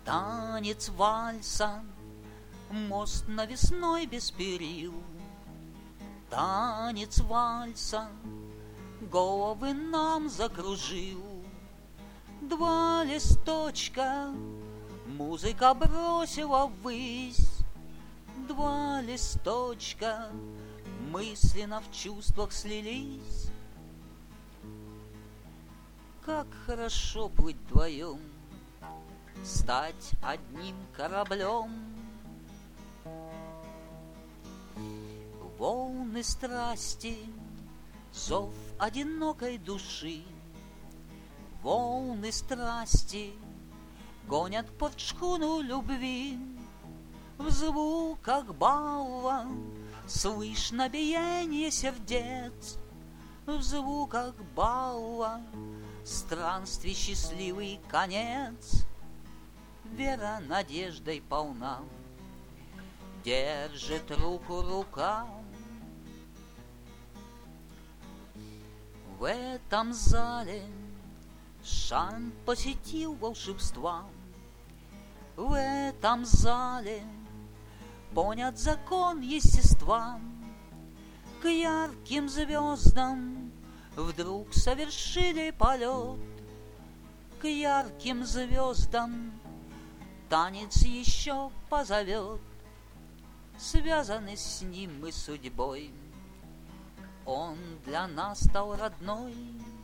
Танец вальса, мост навесной без перил. Танец вальса головы нам закружил. Два листочка музыка бросила ввысь. Два листочка мысленно в чувствах слились. Как хорошо плыть вдвоем, стать одним кораблем. Волны страсти, зов одинокой души. Волны страсти гонят под шхуну любви. В звуках бала слышно биение сердец. В звуках бала странствий счастливый конец. Вера надеждой полна, держит руку рука. В этом зале Шан посетил волшебства. В этом зале понят закон естества. К ярким звездам вдруг совершили полет. К ярким звездам танец еще позовет. Связаны с ним мы судьбой, он для нас стал родной.